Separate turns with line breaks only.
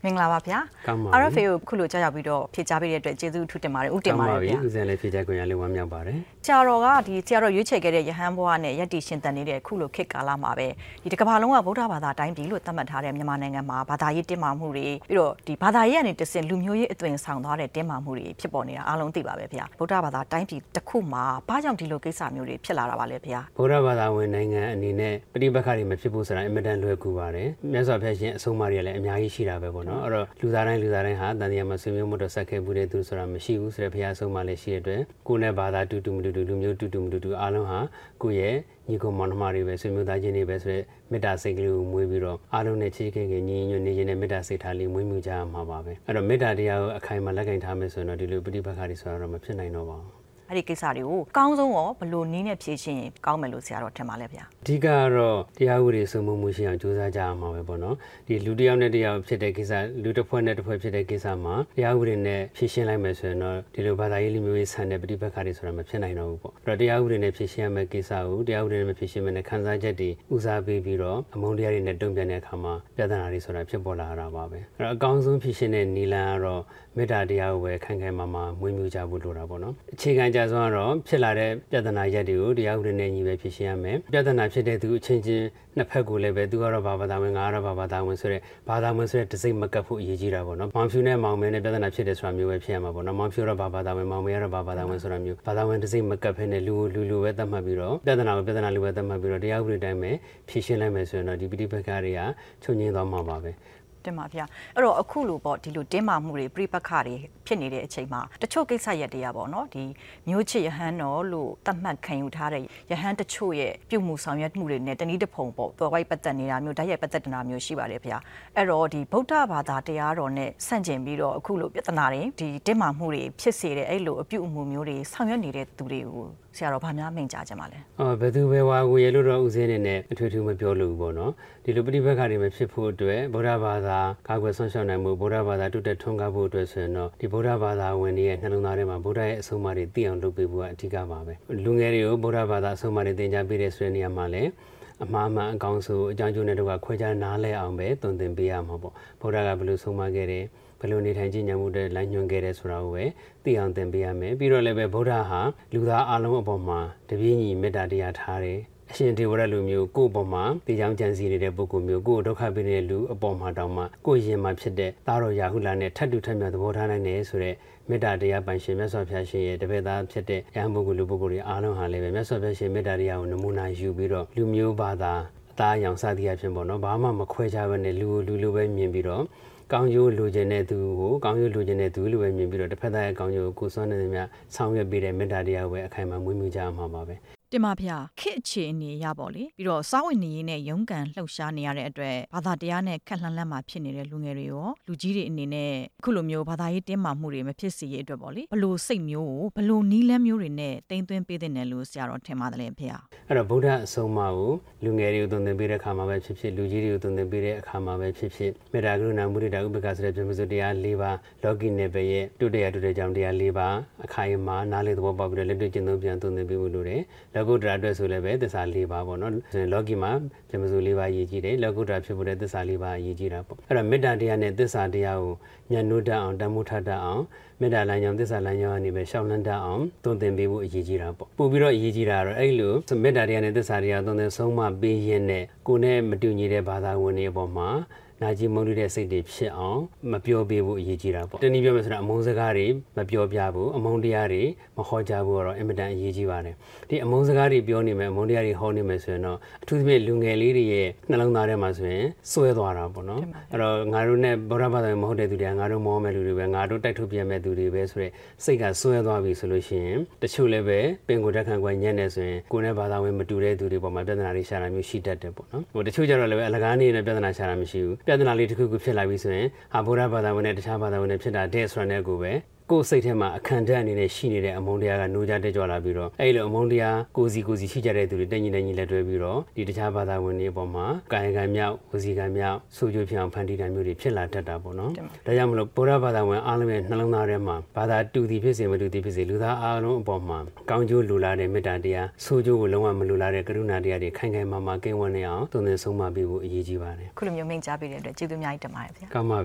မင်္ဂလာပါဗျာ RFA ကိုခုလိုကြောက်ရောက်ပြီးတော့ဖြည့်ချပေးတဲ့အတွက်ကျေးဇူးထူးတင်ပါတယ်ဦးတင်ပါတယ်ဗျာ
ဦးစံလည်းဖြည့်ချခွင့်ရလေးဝမ်းမြောက်ပါတယ်
ဆရာတော်ကဆရာတော်ရွေးချယ်ခဲ့တဲ့ယဟန်ဘွားနဲ့ယက်တီရှင်တန်နေတဲ့ခုလိုခေတ်ကာလမှာပဲဒီကမ္ဘာလုံးကဗုဒ္ဓဘာသာတိုင်းပြည်လို့သတ်မှတ်ထားတဲ့မြန်မာနိုင်ငံမှာဘာသာရေးတင်းမာမှုတွေပြီးတော့ဒီဘာသာရေးကနေတဆင့်လူမျိုးရေးအသွင်ဆောင်သွားတဲ့တင်းမာမှုတွေဖြစ်ပေါ်နေတာအားလုံးသိပါပဲဗျာဗုဒ္ဓဘာသာတိုင်းပြည်တစ်ခုမှာဘာကြောင့်ဒီလိုကိစ္စမျိုးတွေဖြစ်လာတာပါလဲဗျာ
ဗုဒ္ဓဘာသာဝင်နိုင်ငံအနေနဲ့ပဋိပက္ခတွေမဖြစ်ဖို့ဆိုတာအင်မတန်လွယ်ကူပါတယ်မြတ်စွာဘုရားရှင်အဆုံးအမတွေလည်းအများကြီးရှိတာပဲပေါ့နော်အဲ့တော့လူသားတိုင်းဟာတန်တရားမှာဆွေမျိုးမှုတော့ဆက်ခဲ့ဘူးတဲ့သူဆိုတာမရှိဘူးဆိုတဲ့ဘုရားအဆုံးအမလည်းရှိတဲ့အတွက်ကိုယ်နဲ့ဘာသာတူတူမတူတူလူမျိုးတူတူမတူတူအားလုံးဟာကိုယ့်ရဲ့ညီကောင်မောင်နှမတွေပဲဆွေမျိုးသားချင်းတွေပဲဆိုတဲ့မေတ္တာစိတ်ကလေးကိုမွေးပြီးတော့အားလုံးနဲ့ချစ်ခင်ခင်ညီညွတ်နေခြင်းနဲ့မေတ္တာစိတ်ထားလေးမွေးမြူကြရမှာပါပဲအဲ့တော့မေတ္တာတရားကိုအခိုင်အမာလက်ကင်ထားမယ်ဆိုရင်တော့ဒီလိုပဋိပက္ခတွေဆိုတာတော့မဖြစ်နိုင်တော့ပါဘူး
အဲ့ဒီကိစ္စတွေကိုအကောင်းဆုံးရောဘလို့နည်းနဲ့ဖြေရှင်းရင်ကောင်းမယ်လို့ဆရာတော်ထင်ပါလဲဗျာ
အဓိကတော့တရားဥပဒေစိုးမိုးမှုရှိအောင်ကြိုးစားကြရမှာပဲပေါ့နော်ဒီလူတစ်ယောက်နဲ့တစ်ယောက်ဖြစ်တဲ့ကိစ္စလူတစ်ဖွဲ့နဲ့တစ်ဖွဲ့ဖြစ်တဲ့ကိစ္စမှာတရားဥပဒေနဲ့ဖြေရှင်းလိုက်မယ်ဆိုရင်တော့ဒီလိုဘာသာရေးလူမျိုးရေးဆန်တဲ့ပဋိပက္ခတွေဆိုတာမဖြစ်နိုင်တော့ဘူးပေါ့အဲ့တော့တရားဥပဒေနဲ့ဖြေရှင်းရမယ့်ကိစ္စကိုတရားဥပဒေနဲ့ဖြေရှင်းမယ်နဲ့ခန်းစားချက်တွေဦးစားပေးပြီးတော့အမုန်းတရားတွေနဲ့တုံ့ပြန်တဲ့အခါမှာပြဿနာတွေဆိုတာဖြစ်ပေါ်လာတာပါပဲအဲ့တော့အကောင်းဆုံးဖြေရှင်းတဲ့နည်းလမ်းကတော့မေတ္တာတရားကိုပဲခိုင်ခိုင်မာမာမွေးမြူကြဖို့လိုတာပေါ့နော်အခြေခံကြဆုံးကတော့ဖြစ်လာတဲ့ပြဿနာရက်တွေကိုတရားဥပဒေနဲ့ညီပဲဖြေရှင်းရမယ်ပြဿနာဖြစ်တဲ့သူအချင်းချင်းနှစ်ဖက်ကိုလည်းပဲသူကတော့ဘာသာဝင်ငါကတော့ဘာသာဝင်ဆိုတဲ့ဘာသာဝင်ဆိုတဲ့တစိမ့်မကပ်ဖို့အရေးကြီးတာပေါ့နော်မောင်ဖြူနဲ့မောင်မဲနဲ့ပြဿနာဖြစ်တယ်ဆိုတာမျိုးပဲဖြစ်ရမှာပေါ့နော်မောင်ဖြူတော့ဘာသာဝင်မောင်မဲကတော့ဘာသာဝင်ဆိုတာမျိုးဘာသာဝင်တစိမ့်မကပ်ဖဲနဲ့လူပဲသတ်မှတ်ပြီးတော့ပြဿနာကိုပြဿနာလူပဲသတ်မှတ်ပြီးတော့တရားဥပဒေတိုင်းပဲဖြေရှင်းလိုက်မယ်ဆိုရင်တော့ဒီပဋိပက္ခတွေကချုပ်ငြိမ်းသွားမှာပါပဲ
တင်ပါဗျာအဲ့တော့အခုလိုပေါ့ဒီလိုတင်းမာမှုတွေပြိပက္ခတွေဖြစ်နေတဲ့အချိန်မှာတချို့ကိစ္စရက်တွေကပေါ့နော်ဒီမျိုးချစ်ယဟန်တော်လို့သတ်မှတ်ခံယူထားတဲ့ယဟန်တချို့ရဲ့ပြုမှုဆောင်ရွက်မှုတွေနဲ့တနည်းတစ်ဖုံပေါ့တော်ဝိုက်ပတ်သက်နေတာမျိုးဓာတ်ရိုက်ပတ်သက်နေတာမျိုးရှိပါတယ်ဗျာအဲ့တော့ဒီဗုဒ္ဓဘာသာတရားတော်နဲ့ဆန့်ကျင်ပြီးတော့အခုလိုပြဿနာတွေဒီတင်းမာမှုတွေဖြစ်စေတဲ့အဲ့လိုအပြုအမူမျိုးတွေဆောင်ရွက်နေတဲ့သူတွေကိုဆရာတော်ဗာများမိန့်ကြားကြမှာလဲ
ဘယ်သူပဲဝါကိုရလို့တော့ဦးစင်းနေနဲ့အထွေထူးမပြောလို့ပေါ့နော်ဒီလိုပဋိပက္ခတွေမဖြစ်ဖို့အတွက်ဗုဒ္ဓဘာသာကာကွယ်ဆွမ်းရှောက်နိုင်မှုဗုဒ္ဓဘာသာတုတ်တက်ထွန်းကားဖို့အတွက်ဆိုရင်တော့ဒီဗုဒ္ဓဘာသာဝင်တွေရဲ့နှလုံးသားထဲမှာဗုဒ္ဓရဲ့အဆုံးအမတွေသိအောင်လုပ်ပေးဖို့ကအဓိကပါပဲလူငယ်တွေကိုဗုဒ္ဓဘာသာအဆုံးအမတွေသင်ကြားပေးတဲ့ဆိုတဲ့နေရာမှာလည်းအမှားမှန်အကောင်းဆုံးအကြောင်းကျိုးနဲ့တော့ခွဲခြားနားလဲအောင်ပဲသွန်သင်ပေးရမှာပေါ့ဗုဒ္ဓကဘယ်လိုဆုံးမခဲ့တယ်ဘယ်လိုနေထိုင်ကြည်ညံမှုတွေလမ်းညွှန်ခဲ့တယ်ဆိုတာကိုပဲသိအောင်သင်ပေးရမယ်ပြီးတော့လည်းပဲဗုဒ္ဓဟာလူသားအလုံးအပေါ်မှာတပြည့်ညီမေတ္တာတရားထားတယ်အရှင်ဒေဝရလူမျိုးကိုယ့်အပေါ်မှာတရားကြံစည်နေတဲ့ပုဂ္ဂိုလ်မျိုးကိုယ့်ဒုက္ခပေးနေတဲ့လူအပေါ်မှာတောင်မှကိုယ့်ရင်မှာဖြစ်တဲ့သားတော်ရာဟုလာနဲ့ထပ်တူထပ်မြတ်သဘောထားနိုင်တယ်ဆိုတဲ့မေတ္တာတရားပိုင်ရှင်မြတ်စွာဘုရားရှင်ရဲ့တပည့်သားဖြစ်တဲ့ယဟန်ပုဂ္ဂိုလ်လူပုဂ္ဂိုလ်တွေအားလုံးဟာလည်းပဲမြတ်စွာဘုရားရှင်မေတ္တာတရားကိုနမူနာယူပြီးတော့လူမျိုးဘာသာအသားအရောင်စသည်အဖြစ်ပေါ့နော်ဘာမှမခွဲခြားဘဲနဲ့လူလိုပဲမြင်ပြီးတော့ကောင်းကျိုးလိုချင်တဲ့သူကိုကောင်းကျိုးလိုချင်တဲ့သူလိုပဲမြင်ပြီးတော့တစ်ဖက်သားရဲ့ကောင်းကျိုးကိုကိုယ်စွမ်းနေသမျှဆောင်ရွက်ပေးတဲ့မေတ္တာတရားကိုပဲအခိုင်အမာမွေးမြူကြမှာပါပဲ
တင်ပါဗျာခေတ်အခြေအနေရပါလေပြီးတော့စားဝင်နေရေးနဲ့ရုန်းကန်လှုပ်ရှားနေရတဲ့အတွက်ဘာသာတရားနဲ့ခက်လှမ်းလှမ်းမှဖြစ်နေတဲ့လူငယ်တွေရောလူကြီးတွေအနေနဲ့အခုလိုမျိုးဘာသာရေးတင်းမာမှုတွေမဖြစ်စေရအတွက်ပေါ့လေဘလို့စိတ်မျိုးကိုဘလို့နီးလန်းမျိုးတွေနဲ့တိမ်သွင်းပေးတဲ့နယ်လို့ဆရာတော်ထင်ပါတယ်လေဖေ
။အဲ့တော့ဗုဒ္ဓအဆုံးအမကိုလူငယ်တွေကိုသွန်သင်ပေးတဲ့အခါမှာပဲဖြစ်ဖြစ်လူကြီးတွေကိုသွန်သင်ပေးတဲ့အခါမှာပဲဖြစ်ဖြစ်မေတ္တာကရုဏာမုဒိတာဥပ္ပခါဆိုတဲ့ပြမစုတရား၄ပါးလောကီနယ်ပယ်ရဲ့တုတ္တရာကြောင့်တရား၄ပါးအခိုင်အမာနားလေသဘောပေါက်ပြီးတော့လက်တွေ့ကျင့်သုံးပြန်သွန်သင်ပေးဖို့လိုတယ်။လောကုတ္တရာအတွက်ဆိုလည်းပဲသစ္စာ၄ပါးပေါ့နော်လောကီမှာပြမစု၄ပါးရည်ကြီးတယ်လောကုတ္တရာဖြစ်ဖို့တဲ့သစ္စာ၄ပါးရည်ကြီးတာပေါ့အဲ့တော့မေတ္တာတရားနဲ့သစ္စာတရားကိုညှဉ်းနှုတ်တတ်အောင်တမှုထတတ်အောင်မေတ္တာလမ်းကြောင်းသစ္စာလမ်းကြောင်းအနေနဲ့ရှောက်လန်းတတ်အောင်သွန်သင်ပေးဖို့အရေးကြီးတာပေါ့ပို့ပြီးတော့အရေးကြီးတာကတော့အဲ့လိုမေတ္တာတရားနဲ့သစ္စာတရားသွန်သင်ဆုံးမပေးရင်းနဲ့ကိုယ်နဲ့မတူညီတဲ့ဘာသာဝင်တွေအပေါ်မှာနာကျင်မုန်းတဲ့စိတ်တွေဖြစ်အောင်မပြောပေးဖို့အရေးကြီးတာပေါ့တနည်းပြောမယ်ဆိုတော့အမုန်းစကားတွေမပြောပြဘူးအမုန်းတရားတွေမဟောကြားဘူးတော့အင်မတန်အရေးကြီးပါတယ်ဒီအမုန်းစကားတွေပြောနေမယ်အမုန်းတရားတွေဟောနေမယ်ဆိုရင်တော့အထူးသဖြင့်လူငယ်လေးတွေရဲ့နှလုံးသားထဲမှာဆိုရင်စွဲသွားတာပေါ့နော်အဲ့တော့ငါတို့နဲ့ဗုဒ္ဓဘာသာမဟုတ်တဲ့သူတွေကငါတို့မောမဲ့လူတွေပဲငါတို့တိုက်ထုတ်ပြန်မဲ့သူတွေပဲဆိုတဲ့စိတ်ကစွဲသွားပြီဆိုလို့ရှိရင်တချို့လည်းပဲပင်ကိုယ်တက်ခံကွယ်ညံ့နေဆိုရင်ကိုယ်နဲ့ဘာသာဝင်မတူတဲ့သူတွေပေါ်မှာပြဿနာတွေရှာတာမျိုးရှိတတ်တယ်ပေါ့နော်ဟိုတချို့ကျတော့လည်းပဲအလကားနေတဲ့ပြဿနာရှာတာမရှိဘူးပြဿနာလေးတစ်ခုခုဖြစ်လာပြီဆိုရင်ဗုဒ္ဓဘာသာဝင်နဲ့တခြားဘာသာဝင်တွေဖြစ်တာတဲ့ဆိုရတဲ့ကိုပဲကိုယ်စိတ်ထဲမှာအခန့်ဓာတ်အနေနဲ့ရှိနေတဲ့အမုန်းတရားကနိုးကြတက်ကြွလာပြီးတော့အဲ့လိုအမုန်းတရားကိုစီရှိကြတဲ့သူတွေတက်ညီလက်တွဲပြီးတော့ဒီတခြားဘာသာဝင်တွေအပေါ်မှာကာယကံမြောက်ဝစီကံမြောက်ဆိုးကျိုးဖြစ်အောင်ဖန်တီးတာမျိုးတွေဖြစ်လာတတ်တာပေါ့နော်ဒါကြောင့်မလို့ဗုဒ္ဓဘာသာဝင်အားလုံးရဲ့နှလုံးသားထဲမှာဘာသာတူသည်ဖြစ်စေမတူသည်ဖြစ်စေလူသားအားလုံးအပေါ်မှာကောင်းကျိုးလိုလားတဲ့မေတ္တာတရားဆိုးကျိုးကိုလုံးဝမလိုလားတဲ့ကရုဏာတရားတွေခိုင်ခိုင်မာမာကင်းဝန်းနေအောင်သွန်သင်ဆုံးမပေးဖို့အရေးကြီးပါတယ်
ခုလိုမျိုးမိန့်ကြားပေးတဲ့အတွက်ကျေးဇူးအများကြီးတင်ပါတယ်ဗျာ
ကောင်းပါ